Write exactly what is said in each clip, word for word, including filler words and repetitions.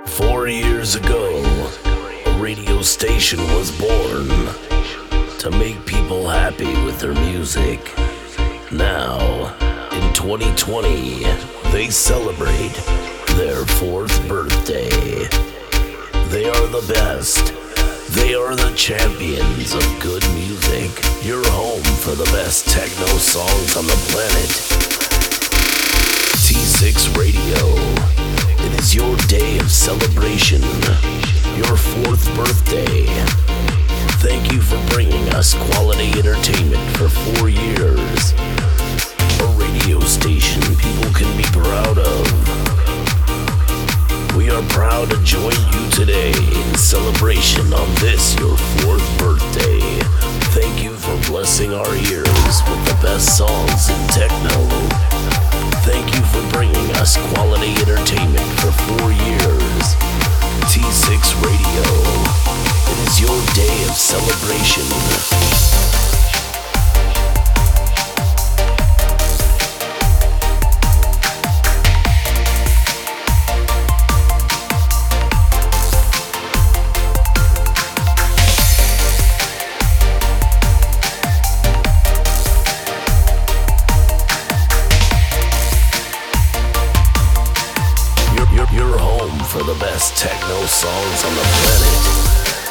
Four years ago, a radio station was born to make people happy with their music. Now, in twenty twenty, they celebrate their fourth birthday. They are the best. They are the champions of good music. Your home for the best techno songs on the planet. T six Radio. It is your day of celebration. Your fourth birthday. Thank you for bringing us quality entertainment for four years. A radio station people can be proud of. We are proud to join you today in celebration on this, your fourth birthday. Thank you for blessing our ears with the best songs in techno. Thank you for bringing us quality entertainment for four years. T six Radio. It is your day of celebration. You're home for the best techno songs on the planet.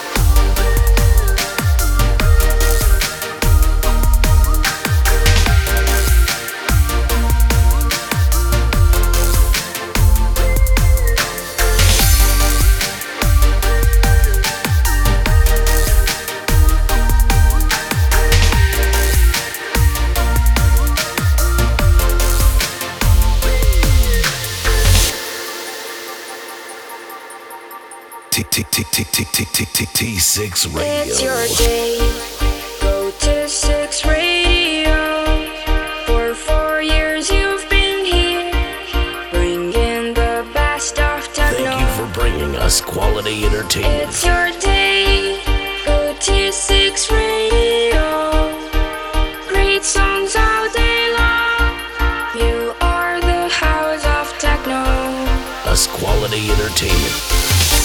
T six Radio. It's your day. Go to six Radio. For four years you've been here, bringing the best of techno. Thank you for bringing us quality entertainment. It's your day. Go to six Radio. Great songs all day long. You are the house of techno. Us quality entertainment.